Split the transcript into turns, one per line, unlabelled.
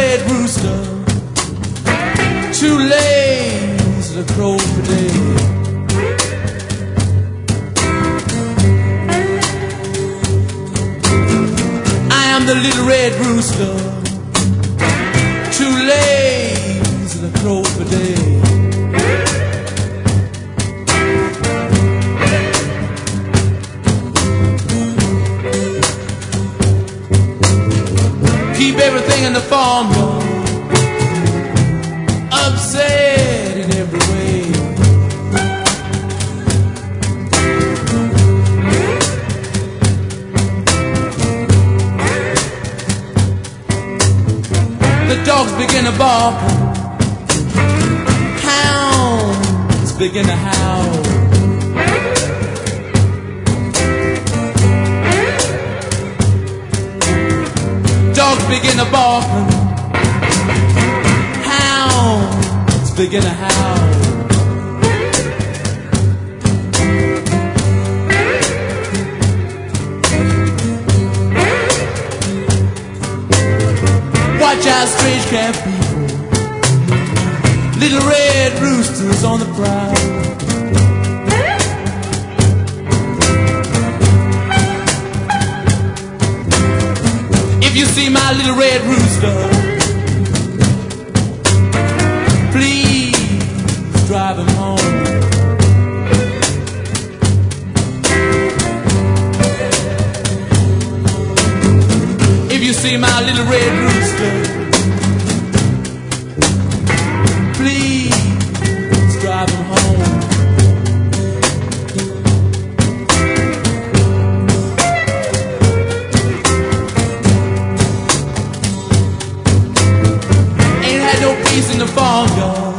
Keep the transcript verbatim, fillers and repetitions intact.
red rooster, too lazy to crow per day. I am the little red rooster, too lazy to crow per day. Keep everything in the farmyard, upset in every way. The dogs begin to bark, hounds begin to howl. Dogs begin to bark, hounds begin to howl. Watch out, strange camp people, little red roosters on the prowl. If you see my little red rooster, please drive him home. If you see my little red rooster, please drive him home. In the farmyard,